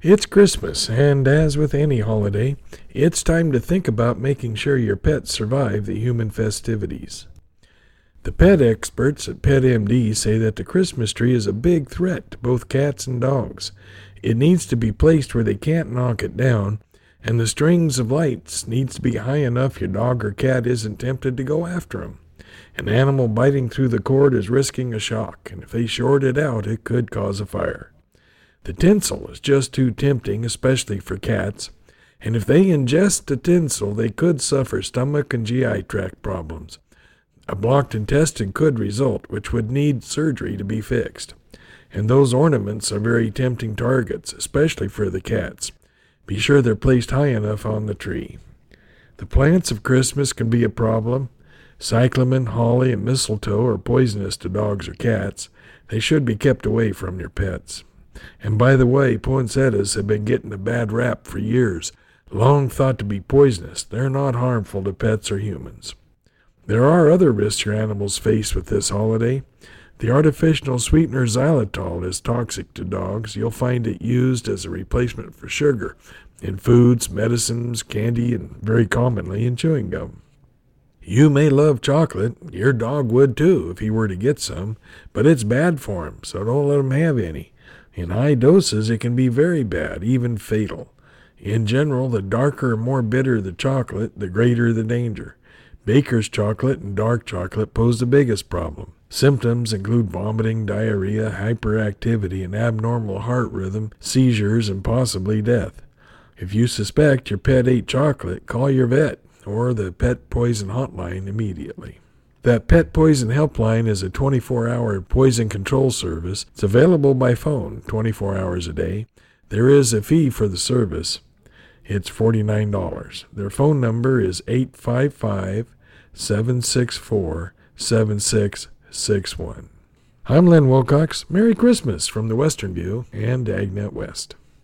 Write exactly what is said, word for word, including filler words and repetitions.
It's Christmas, and as with any holiday, it's time to think about making sure your pets survive the human festivities. The pet experts at PetMD say that the Christmas tree is a big threat to both cats and dogs. It needs to be placed where they can't knock it down, and the strings of lights needs to be high enough your dog or cat isn't tempted to go after them. An animal biting through the cord is risking a shock, and if they short it out, it could cause a fire. The tinsel is just too tempting, especially for cats, and if they ingest the tinsel, they could suffer stomach and G I tract problems. A blocked intestine could result, which would need surgery to be fixed. And those ornaments are very tempting targets, especially for the cats. Be sure they're placed high enough on the tree. The plants of Christmas can be a problem. Cyclamen, holly, and mistletoe are poisonous to dogs or cats. They should be kept away from your pets. And by the way, poinsettias have been getting a bad rap for years. Long thought to be poisonous, they're not harmful to pets or humans. There are other risks your animals face with this holiday. The artificial sweetener xylitol is toxic to dogs. You'll find it used as a replacement for sugar in foods, medicines, candy, and very commonly in chewing gum. You may love chocolate. Your dog would too if he were to get some, but it's bad for him, so don't let him have any. In high doses, it can be very bad, even fatal. In general, the darker and more bitter the chocolate, the greater the danger. Baker's chocolate and dark chocolate pose the biggest problem. Symptoms include vomiting, diarrhea, hyperactivity, an abnormal heart rhythm, seizures, and possibly death. If you suspect your pet ate chocolate, call your vet or the Pet Poison Hotline immediately. That Pet Poison Helpline is a twenty-four hour poison control service. It's available by phone twenty-four hours a day. There is a fee for the service. It's forty-nine dollars. Their phone number is eight five five, seven six four, seven six six one. I'm Len Wilcox. Merry Christmas from the Western View and AgNet West.